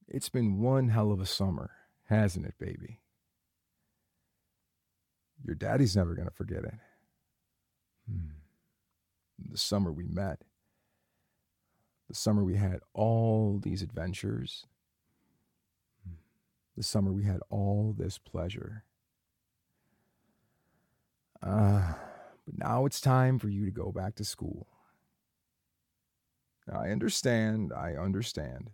It's been one hell of a summer, hasn't it, baby? Your daddy's never going to forget it. Hmm. The summer we met, the summer we had all these adventures, the summer we had all this pleasure. Uh, but now it's time for you to go back to school. I understand. I understand.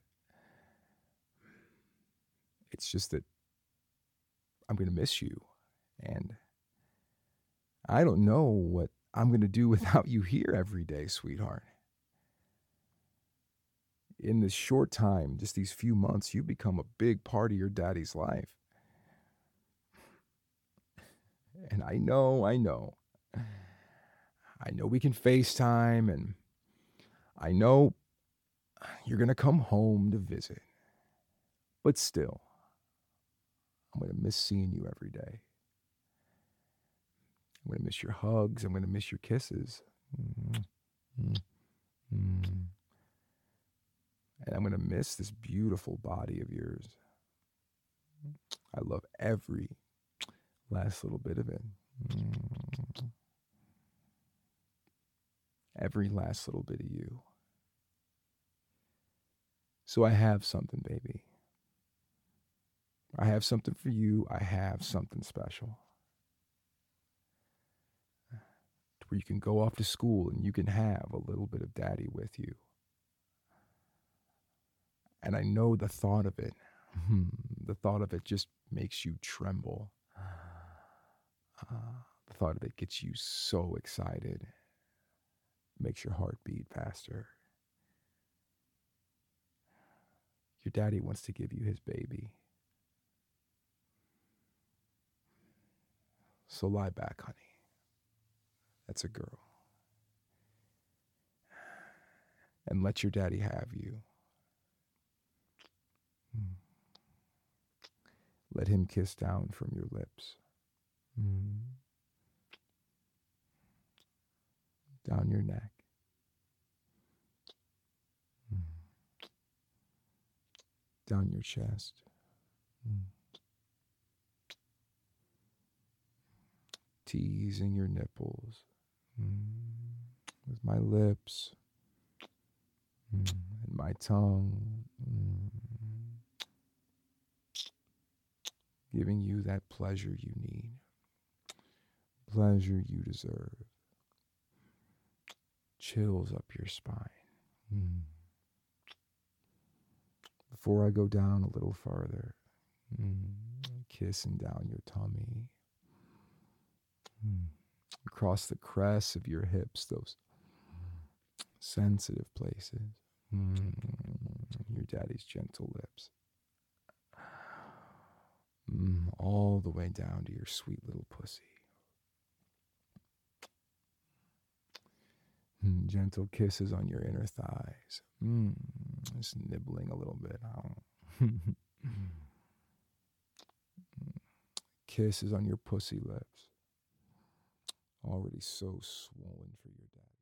It's just that I'm going to miss you. And I don't know what I'm going to do without you here every day, sweetheart. In this short time, just these few months, you become a big part of your daddy's life. And I know we can FaceTime, and I know you're going to come home to visit. But still, I'm going to miss seeing you every day. I'm going to miss your hugs. I'm going to miss your kisses. Mm-hmm. And I'm going to miss this beautiful body of yours. I love every last little bit of it. Every last little bit of you. So I have something, baby. I have something for you. I have something special. Where you can go off to school and you can have a little bit of daddy with you. And I know the thought of it, the thought of it just makes you tremble. The thought of it gets you so excited, makes your heart beat faster. Your daddy wants to give you his baby. So lie back, honey. That's a girl. And let your daddy have you. Let him kiss down from your lips. Down your neck. Down your chest. Teasing your nipples with my lips and my tongue, giving you that pleasure you need, pleasure you deserve. Chills up your spine. Before I go down a little farther, kissing down your tummy, across the crests of your hips, those sensitive places, your daddy's gentle lips, all the way down to your sweet little pussy. Gentle kisses on your inner thighs. Just nibbling a little bit. Kisses on your pussy lips. Already so swollen for your dad.